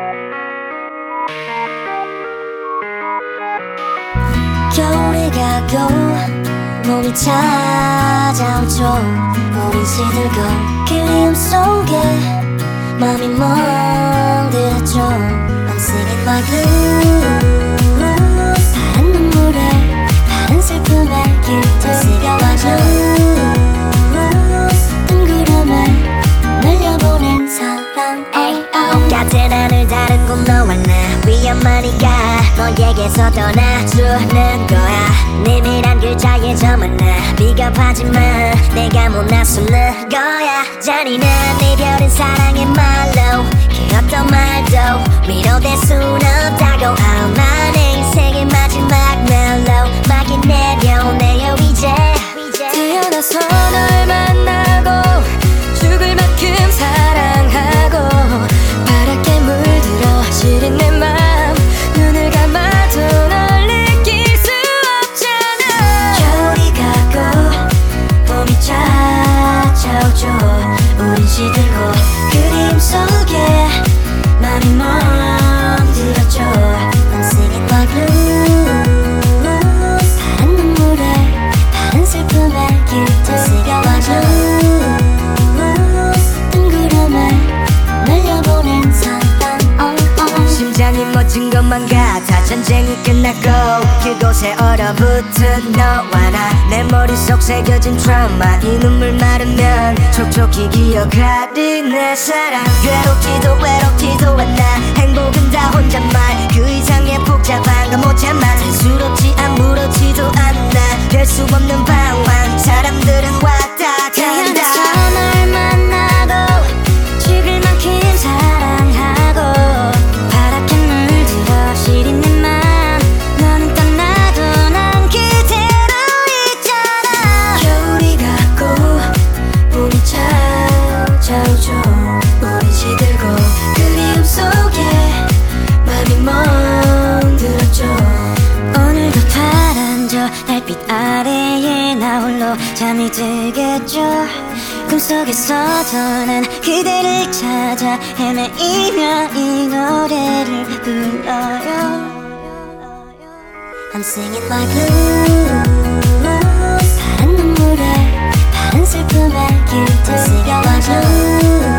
겨울이 가고 봄이 찾아오죠. 우린 시들고 그리움 속에 맘이 멍들었죠. I'm singing my blues. 파란 눈물에 파란 슬픔에 길들 새겨 my blues. 뜬구름에 날려보낸 사랑. 같은 하늘 다른 곳 너와 나 위험하니까 너에게서 떠나주는 거야. 내밀한 글자에 저만 나 비겁하지만 내가 못 나서는 거야. 잔인한 이별은 사랑의 말로 그 어떤 말도 위로될 순 없다고. 아마 내 인생의 마지막 멜로 막이 내려오네요. 이제 태어나서 널 만나고 죽을 만큼 사랑하고 파랗게 물들어 시린 내 맘 눈을 감아도 널 느낄 수 없잖아. 겨울이 가고 봄이 찾아오죠. 우린 시들고 그림 속에 맘이 멍들었죠. I'm singing my blues. 파란 눈물에 파란 슬픔에 길들 새겨 my blues. 뜬구름에 날려보낸 사랑. 심장이 멎은 것만 같아. 전쟁이 끝나고 그곳에 얼어붙은 너와 나. 내 머릿속 새겨진 트라우마 이 눈물 마르면 촉촉히 기억하리 내 사랑. 괴롭지도 않아. 행복은 다 혼잣말 그 이상의 복잡한 건 못 참아. 단스럽지 아무렇지도 않아. 될 수 없는 방황 사람들은 왔다 간다. 널 만나고 죽을 만큼 사랑하고 파랗게 물들어 시린 내 맘 너는 떠나도 난 그대로 있잖아. 겨울이 가고 봄이 찾아오죠. 우린 시들고 그리움 속에 맘이 멍들었죠. 오늘도 파란 저 달빛 아래에 나 홀로 잠이 들겠죠. 꿈속에서도 난 그대를 찾아 헤매이며 이 노래를 불러요. I'm singing my blues. 파란 눈물에 파란 슬픔에 길들 새겨 my blues.